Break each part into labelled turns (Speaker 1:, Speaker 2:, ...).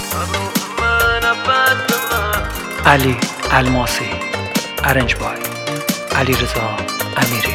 Speaker 1: علی الماسی، ارنج بای علیرضا امیری.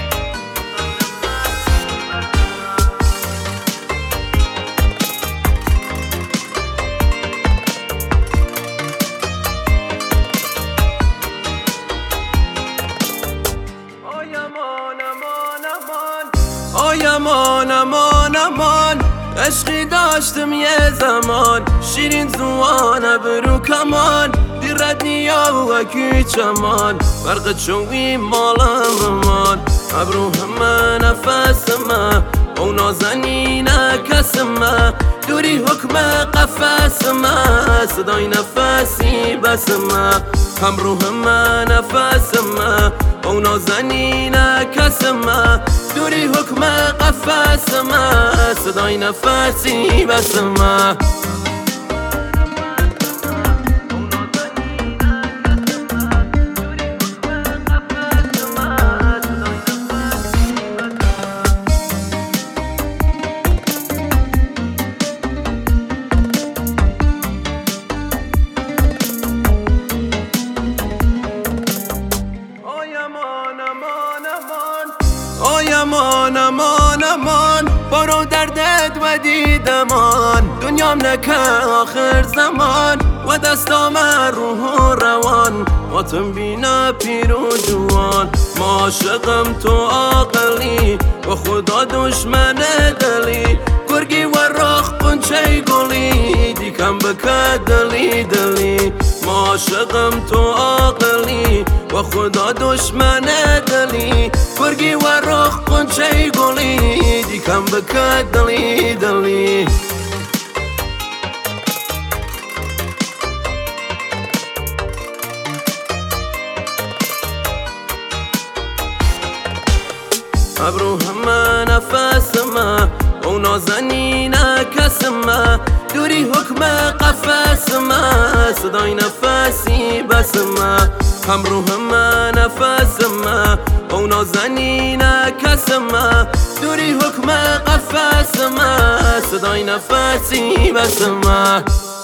Speaker 2: امان امان امان عشقی داشتم یه زمان، شیرین زوان ابرو کمان، دیرد نیا و کی چمان، برق چوی مالم رمان، ابرو همه نفسمه او نازنینه کسمه، دوری حکم قفسمه صدای نفسی بسمه، هم رو همه نفسمه او نازنینه کسمه، دوری حکم قفسمه صدای نفسی بسمه. امان امان امان برو دردت و دیدمان، دنیام نکه آخر زمان و دستام روح و روان، واتم بینا پیر و جوان، ما عاشقم تو عاقلی و خدا دشمن دلی، گرگی و راخ قنچه گلی دیکم بکه دلی دلی، ما عاشقم تو عاقلی و خدا دشمن دلی، گرگی و راخ قنچه گلی دیکم بکه دلی دلی. ابرو همه نفسمه او نازنینه کسمه، دوری حکم قفسمه صدای نفسی بسمه، هم رو همه نفسمه او نازنینه کسمه، دوری حکم قفسمه صدای نفسی بسمه.